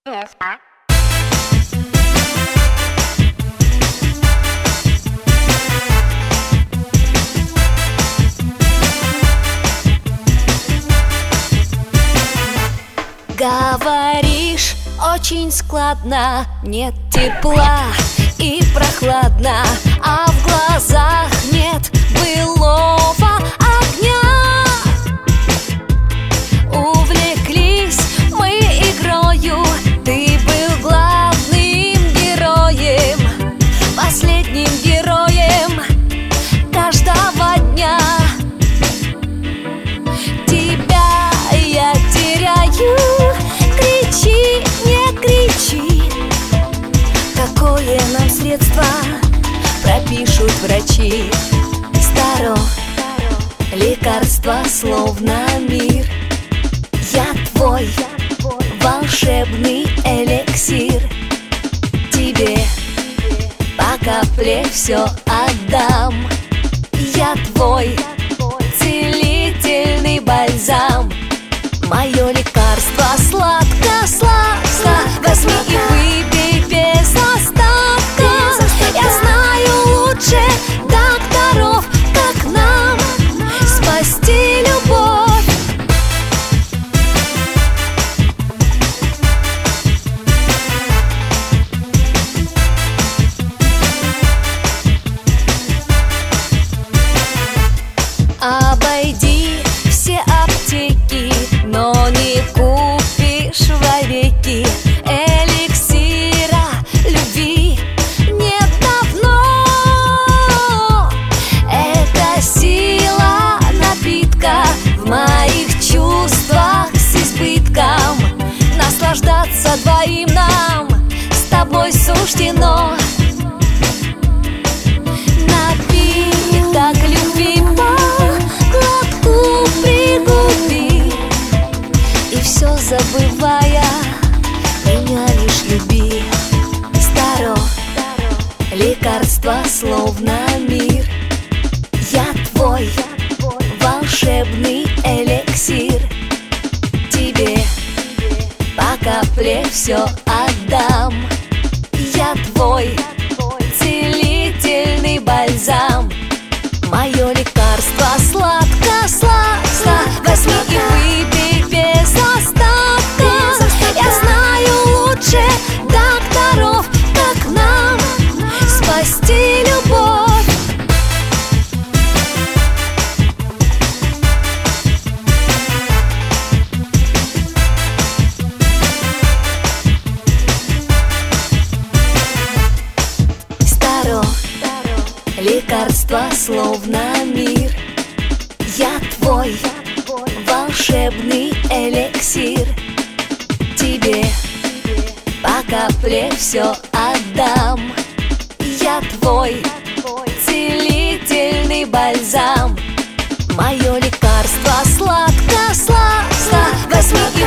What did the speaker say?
Говоришь очень складно, нет тепла и прохладно, а в глазах нет былого огня. Увлеклись мы игрою, ты был главным героем, последним героем каждого дня. Тебя я теряю. Кричи, не кричи, какое нам средство пропишут врачи. Старо, лекарство словно мир. Я твой волшебный эликсир. Тебе по капле все отдам. Я твой целительный бальзам. Мое лекарство сладко-сладко. Возьми и выпей без остатка. Я знаю лучше докторов, как нам спасти любовь. Обойди все аптеки, но не купишь вовеки эликсира любви. Нет давно. Это сила напитка в моих чувствах с избытком. Наслаждаться двоим нам с тобой суждено. Напиток любви по глотку пригуби, и все забывая, меня лишь люби. Старо, лекарство словно мир. Я твой волшебный эликсир. Тебе по капле все отдам. Я твой целительный бальзам. Мое лекарство сладко-сладко. Возьми и выпей без остатка. Я знаю лучше докторов, как нам спасти любовь. Старо, лекарство словно мир. Я твой волшебный эликсир. Тебе по капле все отдам. Я твой целительный бальзам. Мое лекарство сладко-сладко. Возьми